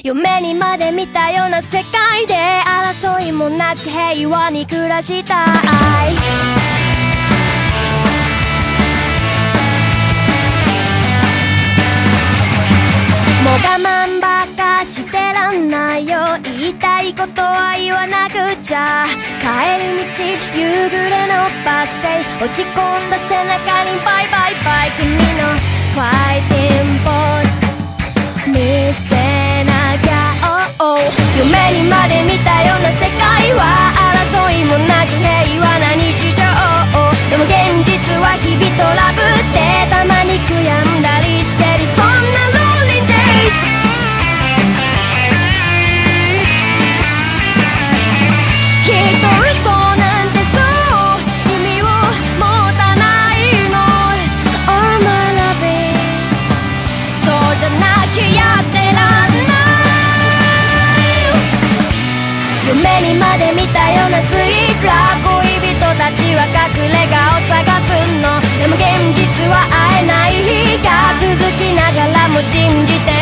夢にまで見たような世界で争いもなく平和に暮らしたい。もう我慢ばっかしてらんないよ。言いたいことは言わなくちゃ。帰り道夕暮れのバス停、落ち込んだ背中にバイバイバイ。君のファイティングポーズ見せなきゃ、夢にまで見たような世界は争いもなく平和な日常。でも現実は日々トラブってたまに悔やんだりしてる。そんなローリンデイズきっと嘘なんてそう意味を持たないの。 Oh my loving そうじゃなきゃやってらんない。夢にまで見たようなスイーラー、恋人たちは隠れ家を探すの。でも現実は会えない日が続きながらも信じて